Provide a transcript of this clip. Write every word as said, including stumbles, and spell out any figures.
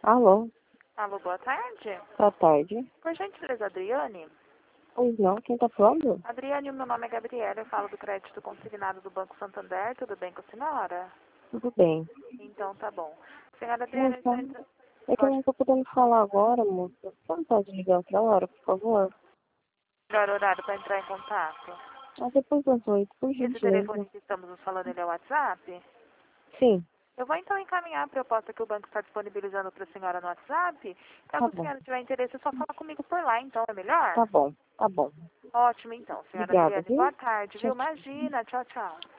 Alô, Alô, boa tarde. boa tarde. Por gentileza, Adriane? Pois não, quem tá falando? Adriane, meu nome é Gabriela, eu falo do crédito consignado do Banco Santander, tudo bem com a senhora? Tudo bem. Então, tá bom. Senhora Adriane, eu estou Moça, entrando... é que eu Pode não tô podendo falar agora, moça. Você não pode ligar outra hora, por favor? dar horário para entrar em contato. Ah, depois das oito, por Esse telefone gentileza. que estamos nos falando, ele é o WhatsApp? Sim, Eu vou então encaminhar a proposta que o banco está disponibilizando para a senhora no WhatsApp. tá Caso a bom. senhora tiver interesse, é só falar comigo por lá, então, é melhor? Tá bom, tá bom. Ótimo, então, senhora Obrigada, Adriane. viu? Boa tarde, Tchau, viu? tchau. Imagina. Tchau, tchau.